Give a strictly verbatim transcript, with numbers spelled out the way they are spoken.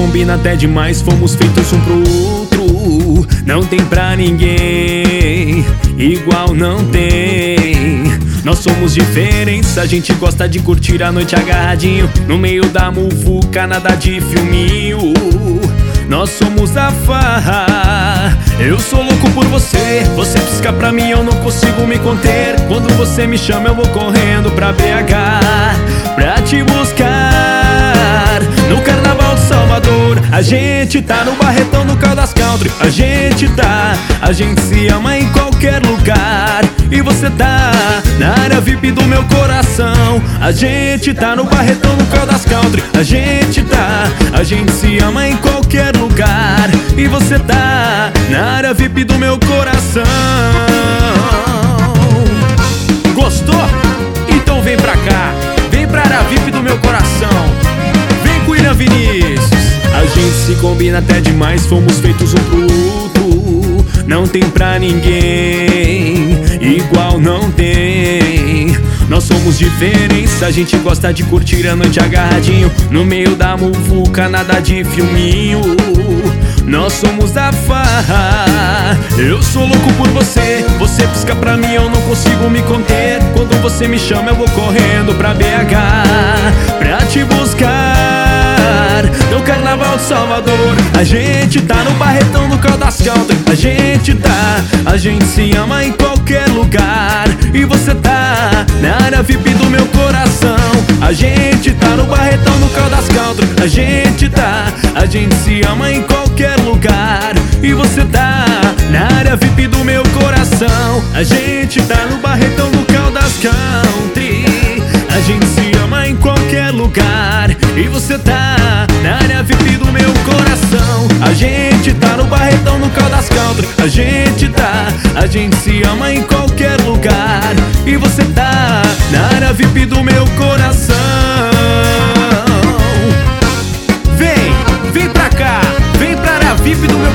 combina até demais, fomos feitos um pro outro. Não tem pra ninguém, igual não tem. Nós somos diferença, a gente gosta de curtir a noite agarradinho no meio da muvuca, nada de filminho. Nós somos a farra, eu sou louco por você. Você pisca pra mim, eu não consigo me conter. Quando você me chama eu vou correndo pra B H, pra te buscar no Carnaval de Salvador. A gente tá no Barretão, no Caldas Country. A gente tá, a gente se ama em qualquer lugar. E você tá na área V I P do meu coração. A gente tá no Barretão, no Caldas Country. A gente tá, a gente se ama em qualquer lugar. E você tá na área V I P do meu coração. Gostou? Então vem pra cá, vem pra área V I P do meu coração. Vem com William Vinícius. A gente se combina até demais, fomos feitos um pro outro. Não tem pra ninguém, igual não tem. Nós somos diferença, a gente gosta de curtir a noite agarradinho no meio da muvuca, nada de filminho. Nós somos a farra, eu sou louco por você. Você pisca pra mim, eu não consigo me conter. Quando você me chama eu vou correndo pra B H, pra te buscar no Carnaval de Salvador. A gente tá no Barretão, no Caldas Country. A gente tá, a gente se ama em qualquer lugar. E você tá na área V I P do meu coração. A gente tá no Barretão, no Caldas Country. A gente tá, a gente se ama em qualquer lugar. E você tá na área V I P do meu coração. A gente tá no Barretão, no Caldas Country. A gente se ama em qualquer lugar. E você tá na área V I P do meu coração. A gente tá no Barretão, no Caldas Country. A gente tá, a gente se ama em qualquer lugar. E você tá na área V I P do meu coração. Vem, vem pra cá, vem pra área V I P do meu